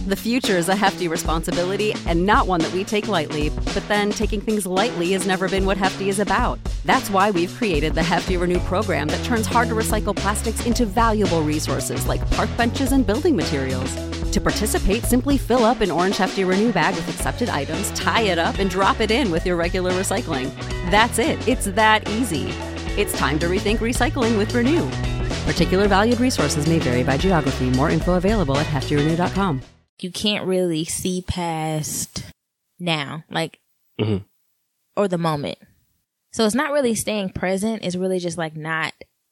The future is a hefty responsibility and not one that we take lightly, but then taking things lightly has never been what Hefty is about. That's why we've created the Hefty Renew program that turns hard-to-recycle plastics into valuable resources like park benches and building materials. To participate, simply fill up an orange Hefty Renew bag with accepted items, tie it up, and drop it in with your regular recycling. That's it. It's that easy. It's time to rethink recycling with Renew. Particular valued resources may vary by geography. More info available at heftyrenew.com. You can't really see past now, like, or the moment. So it's not really staying present. It's really just like not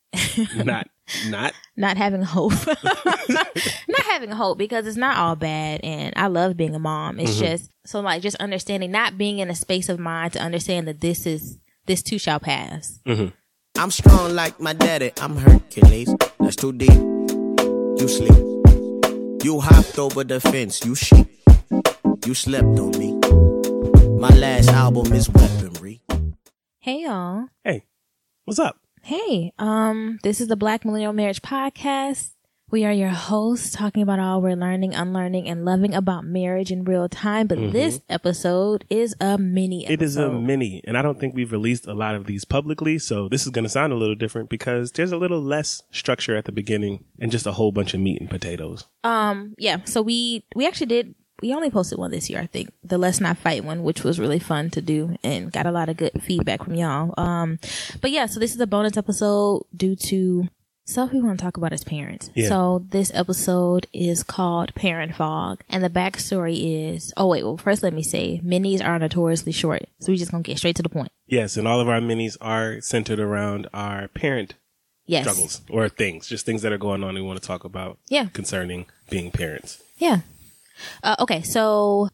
having hope. Not having hope, because it's not all bad, and I love being a mom. It's just, so like, just understanding, not being in a space of mind to understand that this too shall pass. I'm strong like my daddy, I'm Hercules. That's too deep. You sleep. You hopped over the fence, you sheep. You slept on me. My last album is Weaponry. Hey y'all. Hey, what's up? Hey, this is the Black Millennial Marriage Podcast. We are your hosts, talking about all we're learning, unlearning, and loving about marriage in real time. But this episode is a mini episode. It is a mini, and I don't think we've released a lot of these publicly, so this is going to sound a little different because there's a little less structure at the beginning and just a whole bunch of meat and potatoes. Yeah, so we actually did, we only posted one this year, I think, the Let's Not Fight one, which was really fun to do and got a lot of good feedback from y'all. But yeah, so this is a bonus episode due to stuff we want to talk about as parents. Yeah. So this episode is called Parent Fog, and the backstory is, first let me say, minis are notoriously short, so we're just gonna get straight to the point. Yes, and all of our minis are centered around our parent struggles or things, just things that are going on we want to talk about concerning being parents. Yeah. Okay, so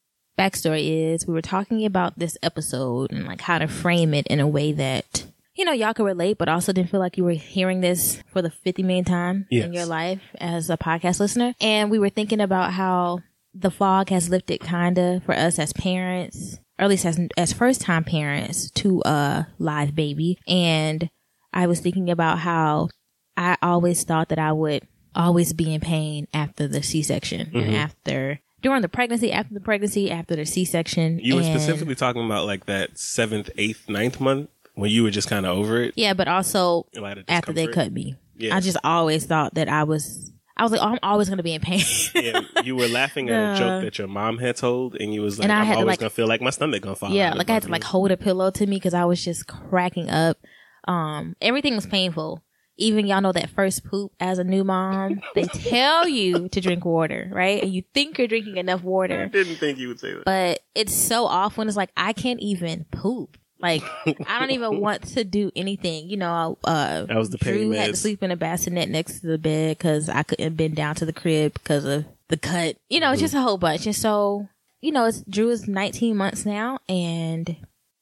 backstory is, we were talking about this episode and like how to frame it in a way that, you know, y'all could relate, but also didn't feel like you were hearing this for the 50 millionth time in your life as a podcast listener. And we were thinking about how the fog has lifted kinda for us as parents, or at least as first time parents to a live baby. And I was thinking about how I always thought that I would always be in pain after the C-section and during the pregnancy, after the pregnancy, after the C-section. You were specifically talking about like that 7th, 8th, 9th month when you were just kind of over it. Yeah, but also after they cut me. Yeah. I just always thought that I was like, oh, I'm always going to be in pain. Yeah, you were laughing at a joke that your mom had told, and you was like, I'm always going to feel like my stomach going to fall. Yeah, like I had to like hold a pillow to me because I was just cracking up. Everything was painful. Even y'all know that first poop as a new mom, they tell you to drink water, right? And you think you're drinking enough water. I didn't think you would say that. But it's so off when it's like, I can't even poop. Like, I don't even want to do anything. You know, that was the Drew had to sleep in a bassinet next to the bed because I couldn't bend down to the crib because of the cut. You know, just a whole bunch. And so, you know, Drew is 19 months now, and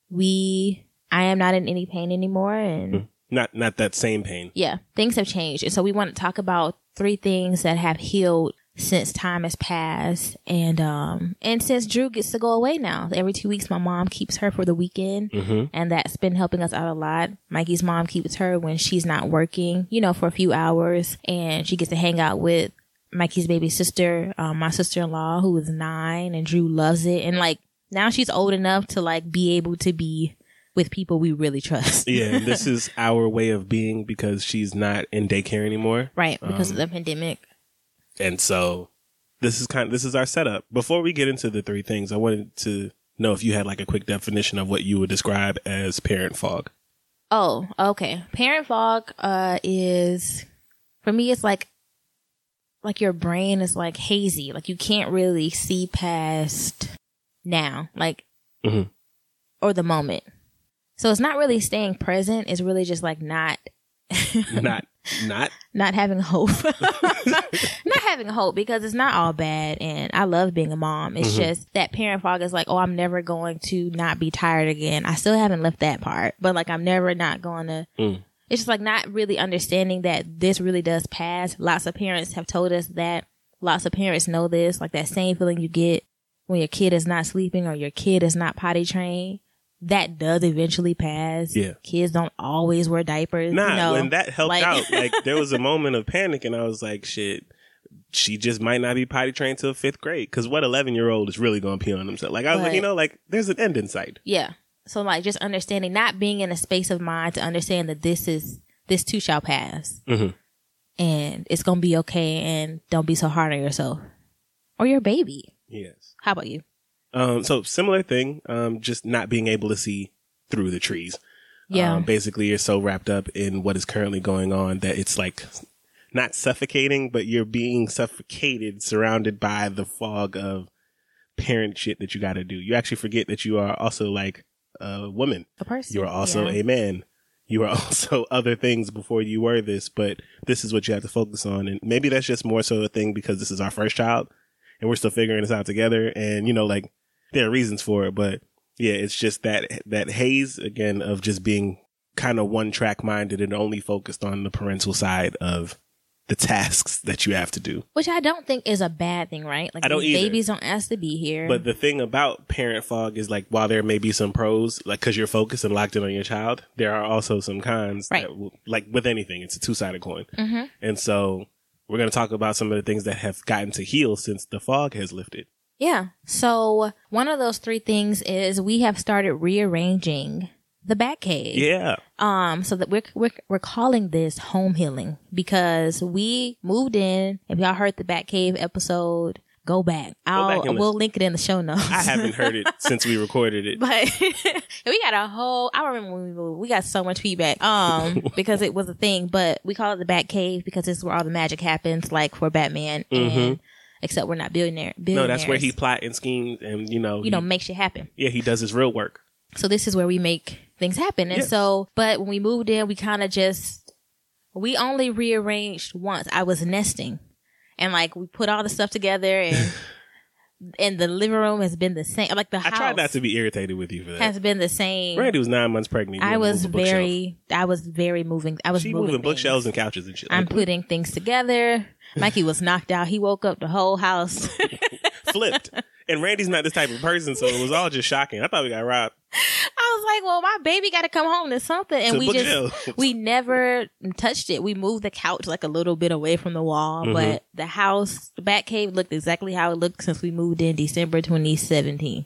I am not in any pain anymore, and not that same pain. Yeah, things have changed, and so we want to talk about 3 things that have healed since time has passed, and since Drew gets to go away now. Every 2 weeks, my mom keeps her for the weekend, and that's been helping us out a lot. Mikey's mom keeps her when she's not working, you know, for a few hours, and she gets to hang out with Mikey's baby sister, my sister-in-law, who is 9, and Drew loves it, and like now she's old enough to like be able to be with people we really trust. Yeah, and this is our way of being because she's not in daycare anymore. Right, because of the pandemic. And so this is our setup. Before we get into the 3 things, I wanted to know if you had like a quick definition of what you would describe as parent fog. Oh, okay. Parent fog is, for me, it's like your brain is like hazy. Like you can't really see past now, like, or the moment. So it's not really staying present. It's really just like not having hope. Not having hope, because it's not all bad, and I love being a mom. It's just that parent fog is like, oh, I'm never going to not be tired again. I still haven't left that part, but like I'm never not going to. It's just like not really understanding that this really does pass. Lots of parents have told us that. Lots of parents know this, like that same feeling you get when your kid is not sleeping or your kid is not potty trained. That does eventually pass. Yeah. Kids don't always wear diapers. Nah, you know? when that helped out, like there was a moment of panic, and I was like, shit, she just might not be potty trained till 5th grade. Because what 11-year-old is really going to pee on themselves? Like, I was like, you know, like, there's an end in sight. Yeah. So, like, just understanding, not being in a space of mind to understand that this too shall pass. Mm-hmm. And it's going to be okay, and don't be so hard on yourself. Or your baby. Yes. How about you? So similar thing, just not being able to see through the trees. Yeah. Basically, you're so wrapped up in what is currently going on that it's like not suffocating, but you're being suffocated, surrounded by the fog of parent shit that you got to do. You actually forget that you are also like a woman. A person. You are also a man. You are also other things before you were this, but this is what you have to focus on. And maybe that's just more so a thing because this is our first child and we're still figuring this out together. And, you know, like there are reasons for it, but yeah, it's just that haze again of just being kind of one track minded and only focused on the parental side of the tasks that you have to do. Which I don't think is a bad thing, right? Like, I don't either. Babies don't ask to be here. But the thing about parent fog is like, while there may be some pros, like, cause you're focused and locked in on your child, there are also some cons. Right. That will, like with anything, it's a two-sided coin. Mm-hmm. And so we're going to talk about some of the things that have gotten to heal since the fog has lifted. Yeah. So one of those 3 things is we have started rearranging the Batcave. Yeah. So that we're calling this home healing because we moved in. If y'all heard the Batcave episode, go back. We'll link it in the show notes. I haven't heard it since we recorded it. But we got I remember when we moved, we got so much feedback, because it was a thing, but we call it the Batcave because this is where all the magic happens, like for Batman. Mm-hmm. And except we're not billionaires. No, that's where he plot and schemes and, you know, makes shit happen. Yeah, he does his real work. So this is where we make things happen. And so, but when we moved in, we kind of we only rearranged once. I was nesting and like we put all the stuff together and the living room has been the same. Like the house. I tried not to be irritated with you for that. Has been the same. Randy was 9 months pregnant. I was very moving. I was moving bookshelves and couches and shit. I'm putting things together. Mikey was knocked out. He woke up the whole house. Flipped. And Randy's not this type of person, so it was all just shocking. I thought we got robbed. I was like, well, my baby got to come home to something. And we never touched it. We moved the couch like a little bit away from the wall, but the house, the Batcave looked exactly how it looked since we moved in December 2018.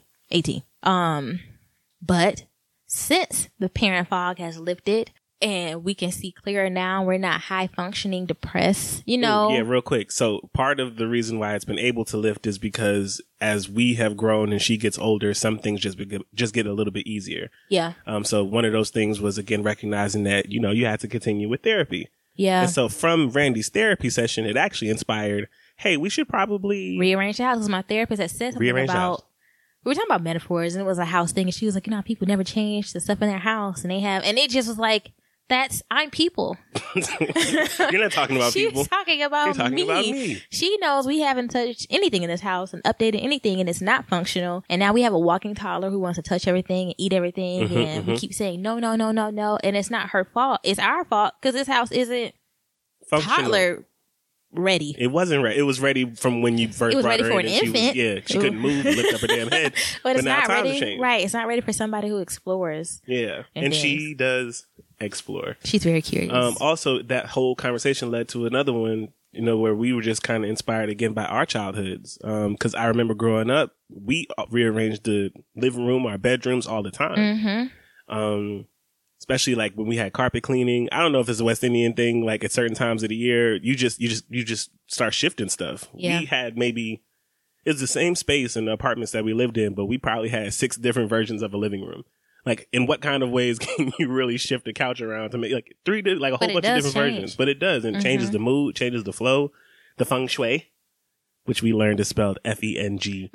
But since the parent fog has lifted, and we can see clearer now. We're not high functioning, depressed, you know. Yeah, real quick. So part of the reason why it's been able to lift is because as we have grown and she gets older, some things just get a little bit easier. Yeah. So one of those things was, again, recognizing that, you know, you had to continue with therapy. Yeah. And so from Randy's therapy session, it actually inspired, hey, we should probably rearrange the house. It was my therapist that said something about, we were talking about metaphors and it was a house thing. And she was like, you know how people never change the stuff in their house and it just was like, I'm people. You're not talking about people. She's talking about me. She knows we haven't touched anything in this house and updated anything and it's not functional. And now we have a walking toddler who wants to touch everything and eat everything. And we keep saying, no. And it's not her fault. It's our fault because this house isn't toddler ready. It wasn't ready. It was ready from when you first brought her in. It was ready for an infant. She couldn't move, lift up her damn head. but it's now not ready. changed. Right. It's not ready for somebody who explores. Yeah. And she does explore. She's very curious. Also, that whole conversation led to another one, you know, where we were just kind of inspired again by our childhoods. Because I remember growing up, we rearranged the living room, our bedrooms all the time. Especially like when we had carpet cleaning. I don't know if it's a West Indian thing. Like at certain times of the year, you just start shifting stuff. Yeah. We had it's the same space in the apartments that we lived in, but we probably had 6 different versions of a living room. Like, in what kind of ways can you really shift the couch around to make like a whole bunch of different versions? But it does. And changes the mood, changes the flow, the feng shui, which we learned is spelled FENGSHUI,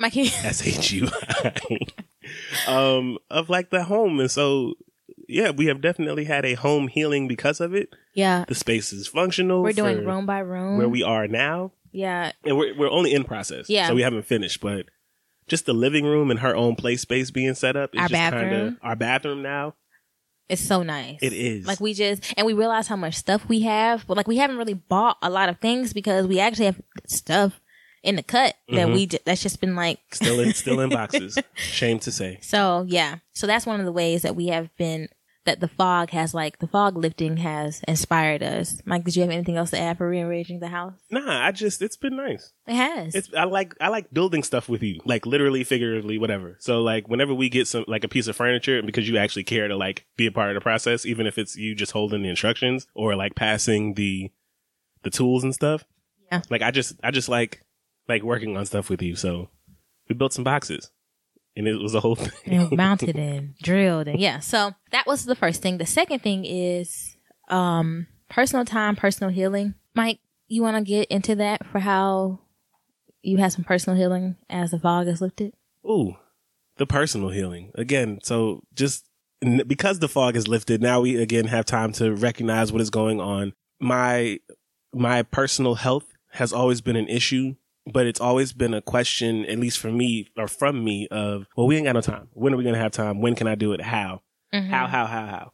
of like the home. And so, yeah, we have definitely had a home healing because of it. Yeah. The space is functional. We're doing room by room. Where we are now. Yeah. And we're only in process. Yeah. So we haven't finished, but just the living room and her own play space being set up. Is our just bathroom. Our bathroom now. It's so nice. It is. Like we realize how much stuff we have, but like we haven't really bought a lot of things because we actually have stuff in the cut that that's just been like still in boxes. Shame to say. So yeah. So that's one of the ways that we have been that the fog lifting has inspired us. Mike, did you have anything else to add for rearranging the house? Nah, it's been nice. It has. I like building stuff with you, like literally, figuratively, whatever. So like whenever we get some, like a piece of furniture, because you actually care to like be a part of the process, even if it's you just holding the instructions or like passing the tools and stuff. Yeah. Like I just like working on stuff with you. So we built some boxes. And it was a whole thing. And mounted and drilled. And yeah, so that was the first thing. The second thing is personal time, personal healing. Mike, you want to get into that for how you had some personal healing as the fog is lifted? Ooh, the personal healing. Again, so just because the fog is lifted, now we again have time to recognize what is going on. My personal health has always been an issue. But it's always been a question, at least for me or from me, of, well, we ain't got no time. When are we going to have time? When can I do it? How? Mm-hmm. How?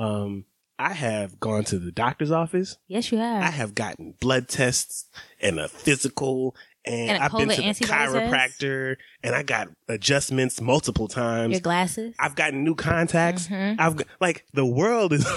I have gone to the doctor's office. Yes, you have. I have gotten blood tests and a physical, and I've been to the chiropractor, and I got adjustments multiple times. Your glasses. I've gotten new contacts. Mm-hmm. The world is,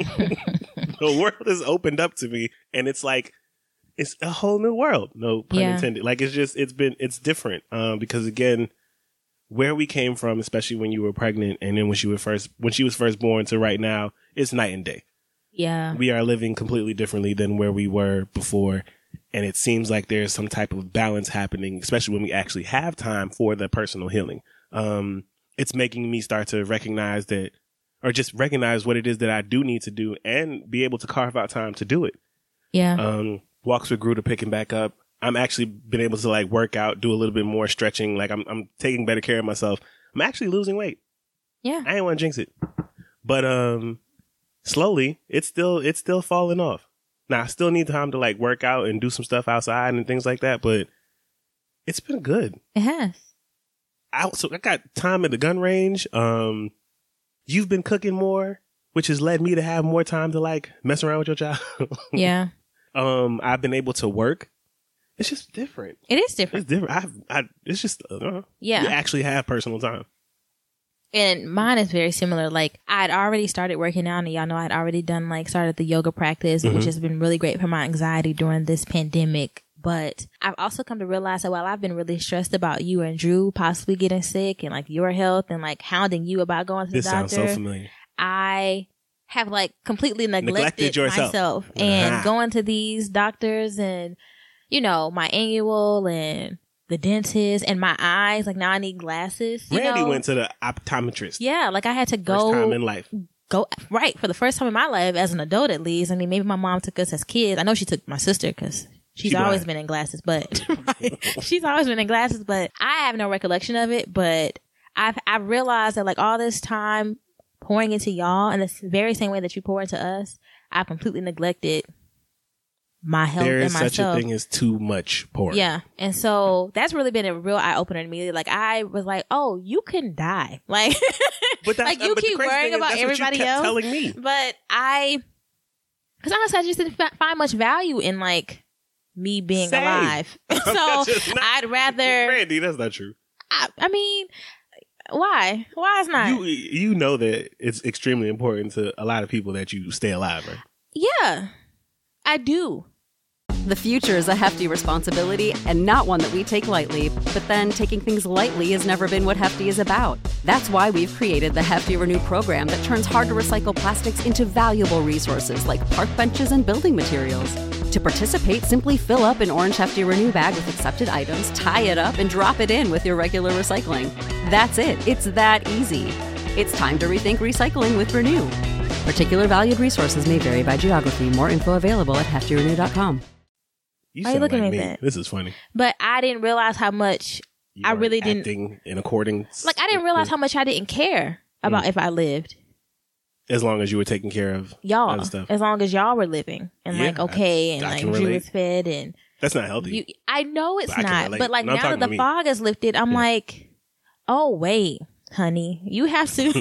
the world is opened up to me, and it's like, it's a whole new world. No pun intended. Like it's different. Because again, where we came from, especially when you were pregnant and then when she was first born to right now, it's night and day. Yeah. We are living completely differently than where we were before. And it seems like there's some type of balance happening, especially when we actually have time for the personal healing. It's making me start to recognize that, or just recognize what it is that I do need to do and be able to carve out time to do it. Yeah. Walks with Gruta picking back up. I'm actually been able to like work out, do a little bit more stretching. Like I'm taking better care of myself. I'm actually losing weight. Yeah. I ain't want to jinx it. But, slowly it's still falling off. Now I still need time to like work out and do some stuff outside and things like that, but it's been good. It has. I got time at the gun range. You've been cooking more, which has led me to have more time to like mess around with your child. Yeah. I've been able to work. It's just different. It is different. It's different. It's just, yeah. You actually have personal time. And mine is very similar. Like I'd already started working out, and y'all know I'd already started the yoga practice, which has been really great for my anxiety during this pandemic. But I've also come to realize that while I've been really stressed about you and Drew possibly getting sick and like your health and like hounding you about going to the doctor. This sounds so familiar. I have like completely neglected myself and going to these doctors and, you know, my annual and the dentist and my eyes. Like now I need glasses. Randy went to the optometrist. Yeah. Like I had to go. First time in life. For the first time in my life as an adult, at least. I mean, maybe my mom took us as kids. I know she took my sister because she's always been in glasses, but she's always been in glasses, but I have no recollection of it. But I've realized that like all this time pouring into y'all in the very same way that you pour into us, I completely neglected my health and myself. There is such a thing as too much pouring. Yeah. And so that's really been a real eye-opener to me. Like I was like, oh, you can die. Like, but like you keep worrying about everybody else. Telling me. But because honestly, I just didn't find much value in like me being alive. So I'd rather. Randy, that's not true. I mean, why? Why is not? You know that it's extremely important to a lot of people that you stay alive, right? Yeah, I do. The future is a hefty responsibility and not one that we take lightly. But then taking things lightly has never been what Hefty is about. That's why we've created the Hefty Renew program that turns hard to recycle plastics into valuable resources like park benches and building materials. To participate, simply fill up an orange Hefty Renew bag with accepted items, tie it up, and drop it in with your regular recycling. That's it. It's that easy. It's time to rethink recycling with Renew. Particular valued resources may vary by geography. More info available at heftyrenew.com. Are you looking at that? This is funny. But I didn't realize how much I really didn't. Acting in accordance. Like I didn't realize how much I didn't care about if I lived. As long as you were taking care of y'all, other stuff. As long as y'all were living and like okay, and like Drew was fed and that's not healthy. I know it's not, but like now that the fog is lifted, I'm like, oh wait, honey, you have to.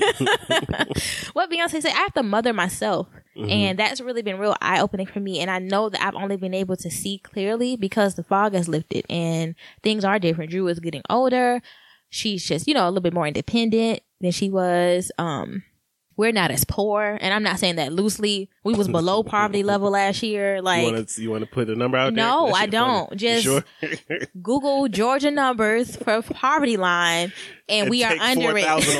What Beyonce said, I have to mother myself. And that's really been real eye-opening for me. And I know that I've only been able to see clearly because the fog has lifted and things are different. Drew is getting older. She's just, a little bit more independent than she was, we're not as poor, and I'm not saying that loosely. We was below poverty level last year. Like, you want to put a number out there? No, I don't. Funny. Just sure? Google Georgia numbers for poverty line, and we are under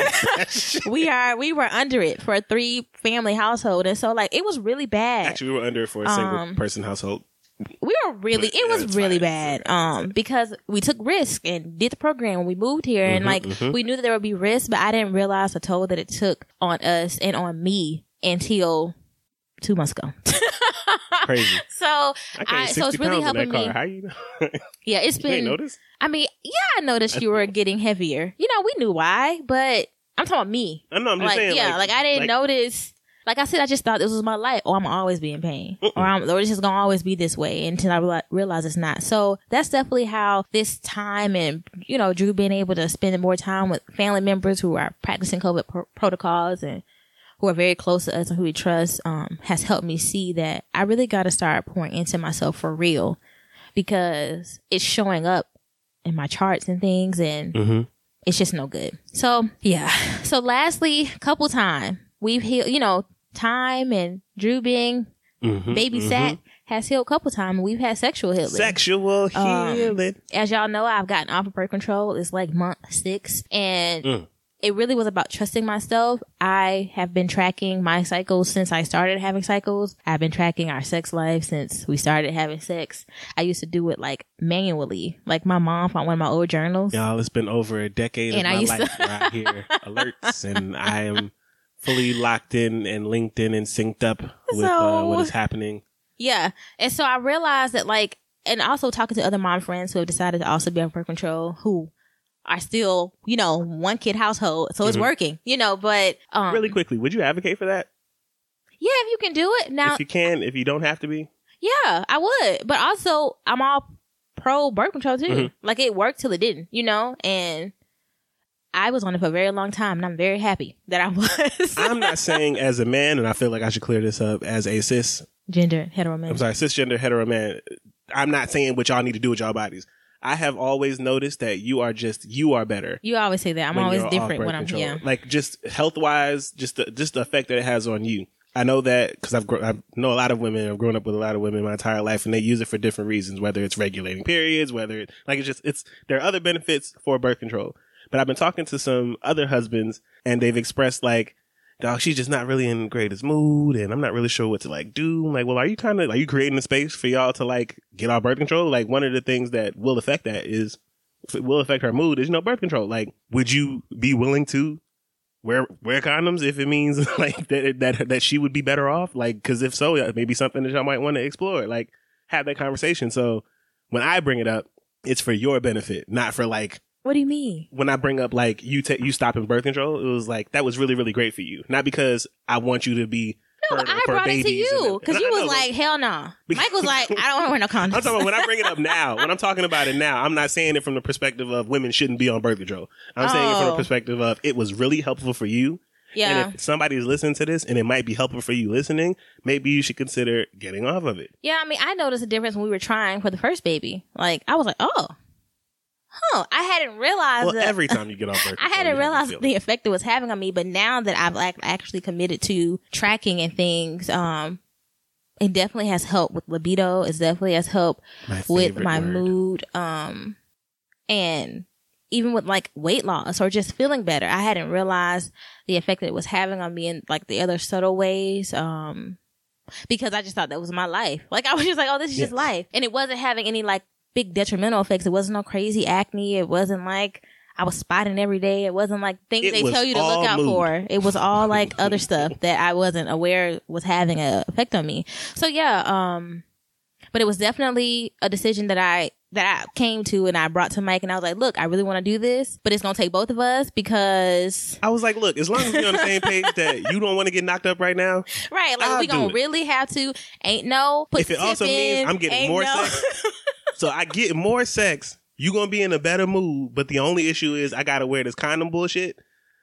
it. We were under it for a 3-family household, and so like it was really bad. Actually, we were under it for a single person household. We were really, it was really bad. Because we took risk and did the program when we moved here, and like we knew that there would be risk, but I didn't realize the toll that it took on us and on me until 2 months ago. Crazy. So it's really helping me. How you know? Yeah, it's been. You ain't noticed? I mean, yeah, I noticed you were getting heavier. You know, we knew why, but I'm talking about me. I know. I'm just like, saying. Yeah, like I didn't notice. Like I said, I just thought this was my life. Oh, I'm always be in pain, or it's just gonna always be this way until I realize it's not. So that's definitely how this time, and you know, Drew being able to spend more time with family members who are practicing COVID protocols and who are very close to us and who we trust, has helped me see that I really got to start pouring into myself for real, because it's showing up in my charts and things, and it's just no good. So yeah. So lastly, couple time. We've healed, you know, time and Drew being babysat has healed a couple times. We've had sexual healing. Sexual healing. As y'all know, I've gotten off of birth control. It's like month 6. And it really was about trusting myself. I have been tracking my cycles since I started having cycles. I've been tracking our sex life since we started having sex. I used to do it like manually. Like my mom found one of my old journals. Y'all, it's been over a decade of my life where I hear alerts, and I am fully locked in and linked in and synced up with what is happening. Yeah. And so I realized that, like, and also talking to other mom friends who have decided to also be on birth control, who are still, you know, 1-kid household. So it's working, you know, but. Really quickly, would you advocate for that? Yeah, if you can do it. Now, if you can, if you don't have to be. Yeah, I would. But also, I'm all pro birth control too. Like, it worked till it didn't, you know, and I was on it for a very long time, and I'm very happy that I was. I'm not saying as a man, and I feel like I should clear this up, as a cisgender hetero man. I'm not saying what y'all need to do with y'all bodies. I have always noticed that you are better. You always say that. I'm always different when I'm here. Like, just health wise, just the effect that it has on you. I know that because I know a lot of women. I've grown up with a lot of women my entire life, and they use it for different reasons. Whether it's regulating periods, whether there are other benefits for birth control. But I've been talking to some other husbands, and they've expressed like, dog, she's just not really in the greatest mood, and I'm not really sure what to like do. I'm like, well, are you creating a space for y'all to like get off birth control? Like, one of the things that will affect her mood is, you know, birth control. Like, would you be willing to wear condoms if it means like that she would be better off? Like, cause if so, it may be something that y'all might want to explore, like have that conversation. So when I bring it up, it's for your benefit, not for like, what do you mean? When I bring up like you stopping birth control, it was like that was really, really great for you. Not because I want you to be. No, I brought it to you because you was like, hell no. Mike was like, I don't want to wear no condoms. I'm talking about when I bring it up now. When I'm talking about it now, I'm not saying it from the perspective of women shouldn't be on birth control. I'm saying it from the perspective of it was really helpful for you. Yeah. And if somebody's listening to this and it might be helpful for you listening, maybe you should consider getting off of it. Yeah, I mean, I noticed a difference when we were trying for the first baby. Like, I was like, I hadn't realized that. Every time you get off birth control, I hadn't realized the effect it was having on me, but now that I've actually committed to tracking and things, it definitely has helped with libido. It definitely has helped with my mood, and even with like weight loss or just feeling better. I hadn't realized the effect that it was having on me in like the other subtle ways, because I just thought that was my life. Like, I was just like, oh, this is just life. And it wasn't having any like big detrimental effects. It wasn't no crazy acne. It wasn't like I was spotting every day. It wasn't like things they tell you to look out for. It was all like other stuff that I wasn't aware was having an effect on me. So yeah, but it was definitely a decision that I came to and I brought to Mike, and I was like, look, I really want to do this, but it's going to take both of us, because I was like, look, as long as we're on the same page that you don't want to get knocked up right now. Right. Like, we going to really have to, ain't no, put if it also means I'm getting more sex. So I get more sex, you going to be in a better mood, but the only issue is I got to wear this condom bullshit.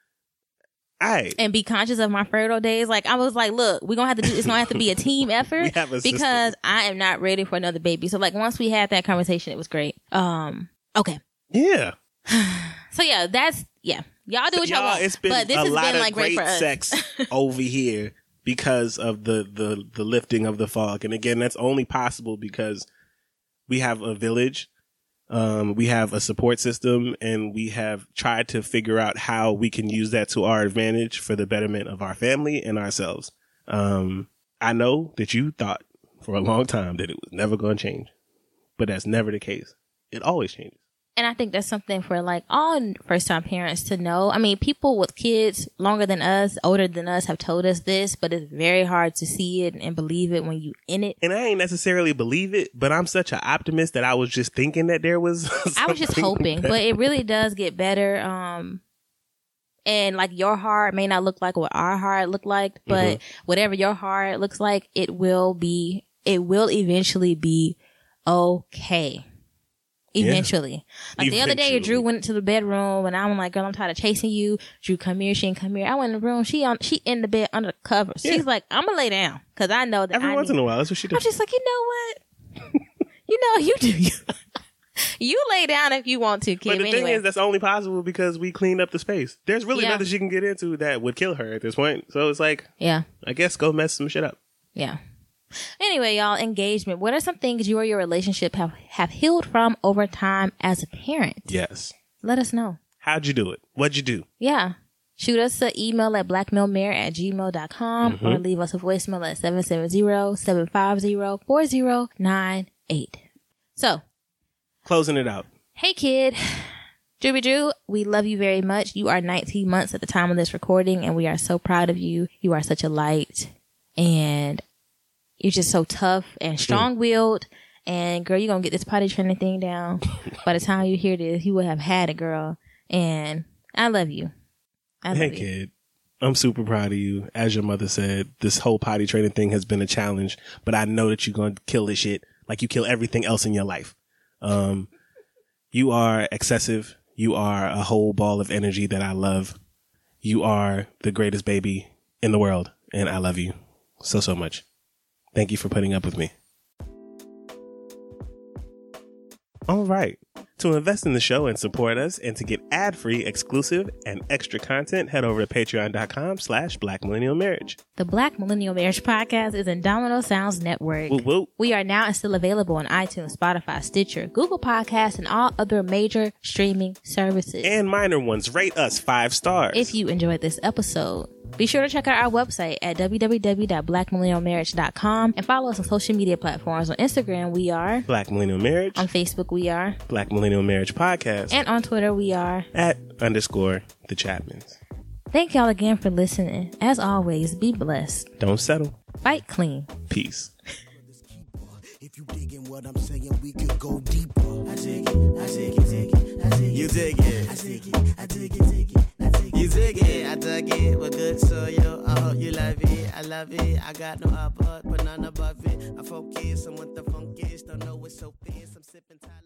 All right. And be conscious of my fertile days. Like, I was like, look, we're going to have to do, it's going to have to be a team effort because I am not ready for another baby. So like, once we had that conversation, it was great. Okay. Yeah. So yeah, Y'all do what y'all want. It's been but this a has lot been of like great for us. sex over here because of the lifting of the fog. And again, that's only possible because we have a village, we have a support system, and we have tried to figure out how we can use that to our advantage for the betterment of our family and ourselves. I know that you thought for a long time that it was never going to change, but that's never the case. It always changes. And I think that's something for like all first-time parents to know. I mean, people with kids longer than us, older than us, have told us this, but it's very hard to see it and believe it when you in it. And I ain't necessarily believe it, but I'm such an optimist that I was just thinking that there was I was just hoping, but it really does get better. And like your heart may not look like what our heart looked like, but whatever your heart looks like, it will eventually be okay. Eventually. Yeah. Like the other day, Drew went to the bedroom and I'm like, girl, I'm tired of chasing you. Drew, come here. She ain't come here. I went in the room. She in the bed under the covers. Yeah. She's like, I'm going to lay down because I know that every once in a while, that's what she does. I'm just like, you know what? You do you. You lay down if you want to, Kim. But the thing is, that's only possible because we cleaned up the space. There's really nothing she can get into that would kill her at this point. So it's like, I guess go mess some shit up. Yeah. Anyway, y'all, engagement. What are some things you or your relationship have healed from over time as a parent? Yes. Let us know. How'd you do it? What'd you do? Yeah. Shoot us an email at blackmailmare@gmail.com or leave us a voicemail at 770-750-4098. So. Closing it out. Hey, kid. Drew, we love you very much. You are 19 months at the time of this recording, and we are so proud of you. You are such a light, and you're just so tough and strong-willed. And, girl, you're going to get this potty training thing down. By the time you hear this, you will have had it, girl. And I love you. Hey, kid. I'm super proud of you. As your mother said, this whole potty training thing has been a challenge, but I know that you're going to kill this shit like you kill everything else in your life. You are excessive. You are a whole ball of energy that I love. You are the greatest baby in the world, and I love you so, so much. Thank you for putting up with me. All right. To invest in the show and support us and to get ad-free, exclusive, and extra content, head over to patreon.com/blackmillennialmarriage. The Black Millennial Marriage Podcast is in Domino Sounds Network. Woo woo. We are now and still available on iTunes, Spotify, Stitcher, Google Podcasts, and all other major streaming services. And minor ones. Rate us 5 stars. If you enjoyed this episode, be sure to check out our website at www.blackmillennialmarriage.com and follow us on social media platforms. On Instagram, we are Black Millennial Marriage. On Facebook, we are Black Millennial Marriage Podcast. And on Twitter, we are @_the Chapmans. Thank y'all again for listening. As always, be blessed. Don't settle. Fight clean. Peace. If you digging what I'm saying, we could go deeper. I dig it, I dig it, dig it, I dig it. You dig it. I dig it, I dig it, dig it, I dig it. You dig it, I dug it. We're good, so yo, I hope you love it. I love it. I got no upper, but none above it. I focus on what the funk is. Don't know what's so fierce. I'm sipping time.